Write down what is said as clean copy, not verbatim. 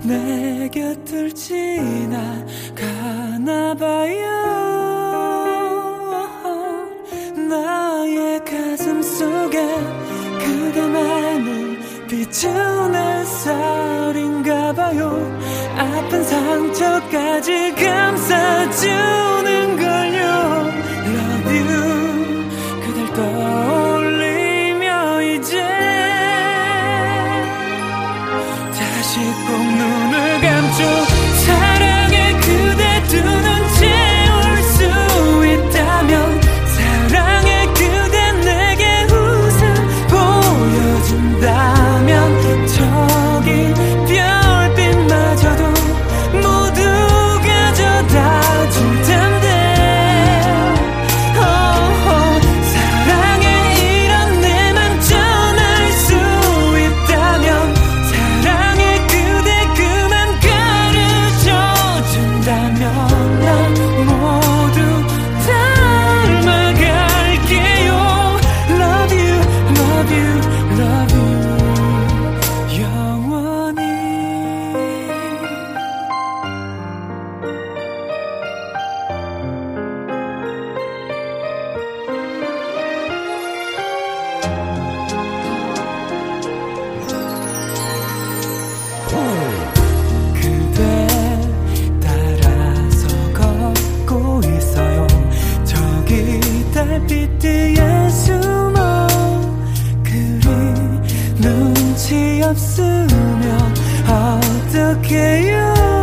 내 곁을 지나가나봐요. 나의 가슴 속에 그대만을 비춘 햇살인가봐요. 아픈 상처까지 감싸주는 걸요. Love you. 그댈 떠올리며 이제 다시 꼭 눈을 감죠. 사랑에 그대 두 눈 채울 수 있다면, 사랑에 그대 내게 웃음 보여준다면, 저기 별빛마저도 모두 가져다 줄 텐데. 사랑에 이런 내만 전할 수 있다면, 사랑에 그대 그만 가르쳐 준다면, 난 모두 닮아갈게요. Love you, love you, love you. 영원히. 그대 따라서 걷고 있어요. 저기 달빛 뒤에 숨어. 그리 눈치 없으면 어떡해요.